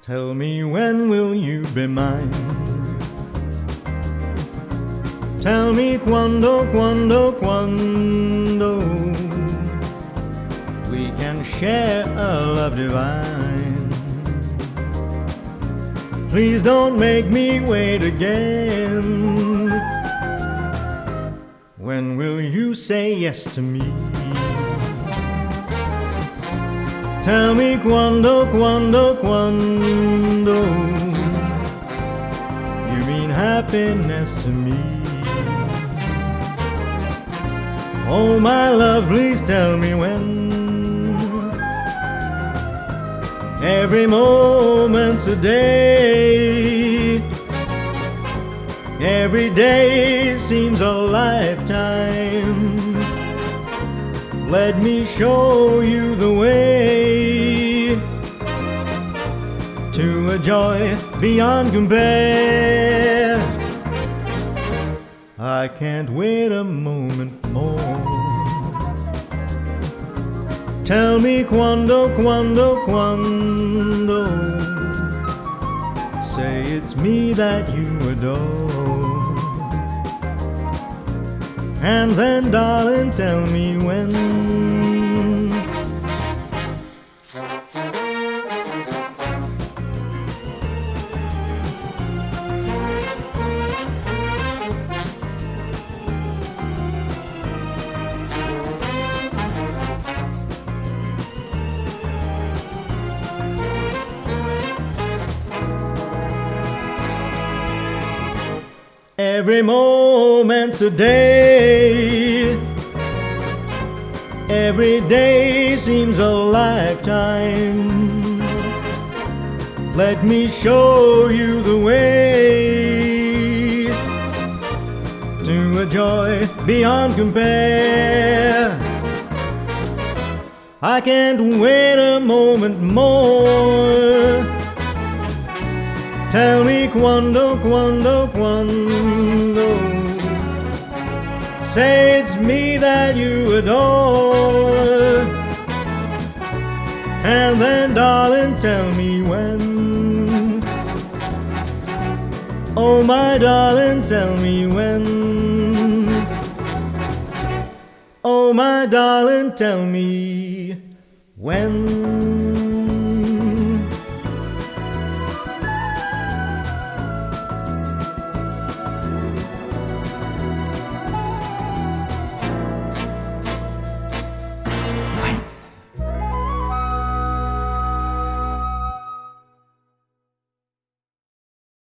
Tell me, when will you be mine? Tell me quando, quando we can share a love divine. Please don't make me wait again. When will you say yes to me? Tell me quando, quando you mean happiness to me. Oh my love, please tell me when. Every moment's a day. Every day seems a lifetime. Let me show you the way to a joy beyond compare. I can't wait a moment more. Tell me quando, quando say it's me that you adore. And then, darling, tell me when. Every moment's a day. Every day seems a lifetime. Let me show you the way to a joy beyond compare. I can't wait a moment more. Tell me quando, say it's me that you adore. And then, darling, tell me when. Oh my darling, tell me when. Oh my darling, tell me when.